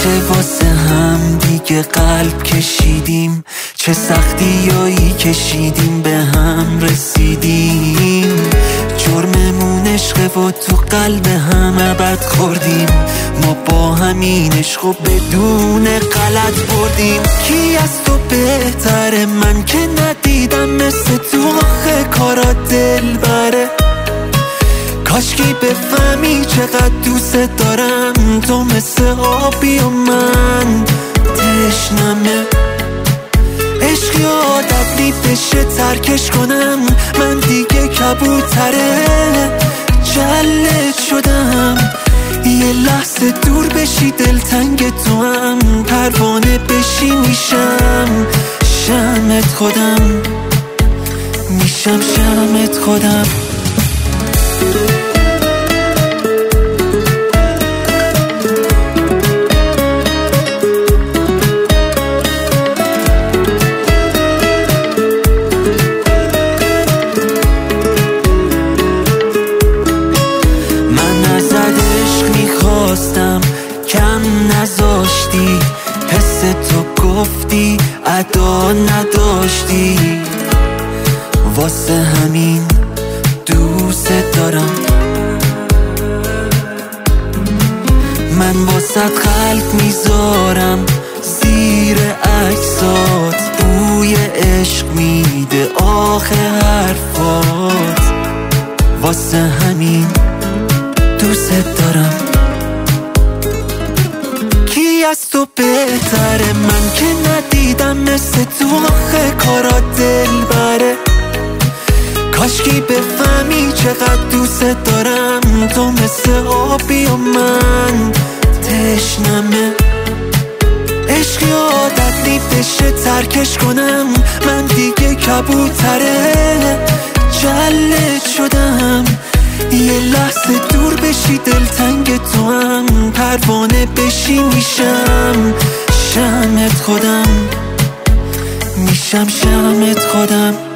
چه واسه هم دیگه قلب کشیدیم، چه سختیایی کشیدیم به هم رسیدیم. جرممون عشقه و تو قلب هم ابد خوردیم، ما با همین عشق و بدون غلط بردیم. کی از تو بهتره؟ من که ندیدم مثل تو آخه کارا دل بره. کاشکی بفهمی چقدر دوست دارم، تو مثل آبی و من تشنمه. عشقی عادت می بشه ترکش کنم، من دیگه کبوتره جلد شدم. یه لحظه دور بشی دلتنگ تو هم، پروانه بشی میشم شمعت خودم، میشم شمعت خودم. کم نذاشتی، حس تو گفتی ادا نداشتی، واسه همین دوست دارم. من واسه قلب میذارم زیر عکسات، بوی عشق میده آخه حرفات، واسه همین دوست دارم. کی از تو بهتره؟ من که ندیدم مثل تو آخه کارا دل بره. کاشکی بفهمی چقدر دوست دارم، تو مثل آبی و من تشنمه. عشقی عادت نی بشه ترکش کنم، من دیگه کبوتره جلد شدم. یه لحظه دور بشی دلتنگ تو هم، پروانه بشی میشم شمعت خودم، میشم شمعت خودم.